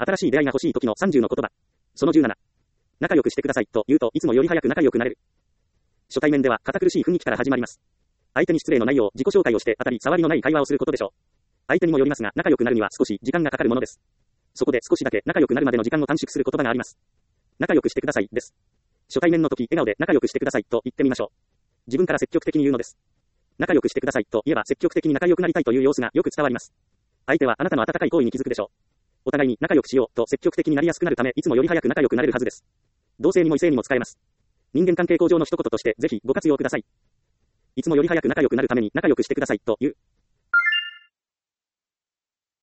新しい出会いが欲しい時の30の言葉。その17。仲良くしてくださいと言うといつもより早く仲良くなれる。初対面では堅苦しい雰囲気から始まります。相手に失礼のないよう自己紹介をして当たり障りのない会話をすることでしょう。相手にもよりますが仲良くなるには少し時間がかかるものです。そこで少しだけ仲良くなるまでの時間を短縮する言葉があります。仲良くしてくださいです。初対面の時笑顔で仲良くしてくださいと言ってみましょう。自分から積極的に言うのです。仲良くしてくださいと言えば積極的に仲良くなりたいという様子がよく伝わります。相手はあなたの温かい行為に気づくでしょう。お互いに仲良くしようと積極的になりやすくなるためいつもより早く仲良くなれるはずです。同性にも異性にも使えます。人間関係向上の一言としてぜひご活用ください。いつもより早く仲良くなるために仲良くしてくださいと言う。